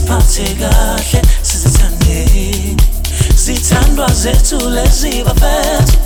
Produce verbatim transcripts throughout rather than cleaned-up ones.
Masiziphathe kahle sizithandeni, zithandwa zethu lezi bafethu.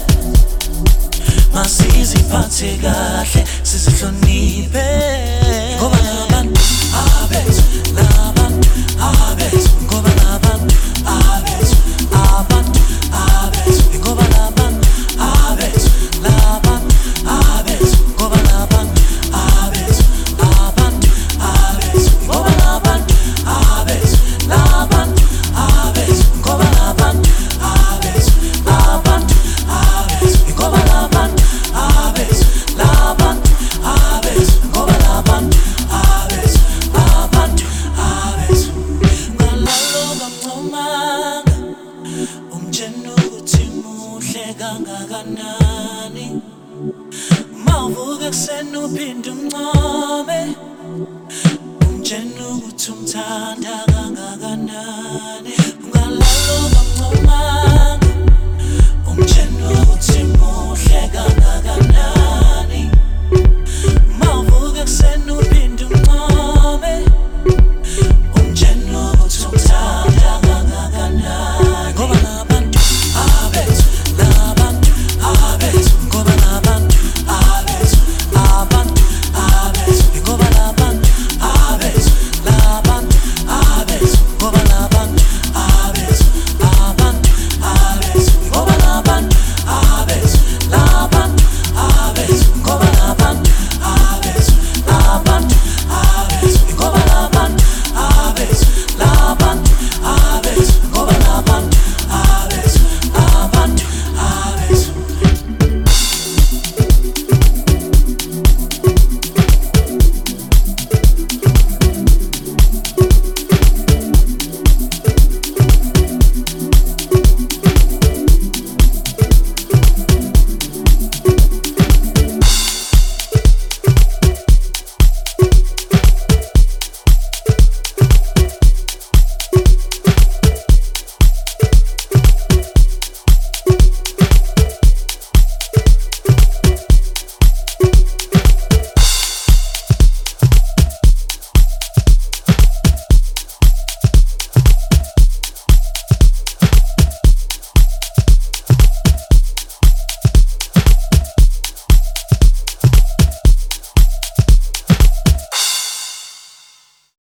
Masiziphathe kahle sizihloniphe, ngoba labantu abethu, labantu abethu, ngoba labantu abethu, abantu abethu, ngoba labantu abethu, labantu abethu, ngoba labantu abethu, abantu abethu, ngoba labantu abethu, labantu abethu, ngoba labantu abethu, abantu abethu, ngoba labantu abethu, labantu abethu, ngoba labantu abethu, abantu abethu. Ngalalo kamncomanga umtshela ukuthi muhle kangakanani, mawuvuka ekuseni uphinde uncome, umtshela ukuthi umthanda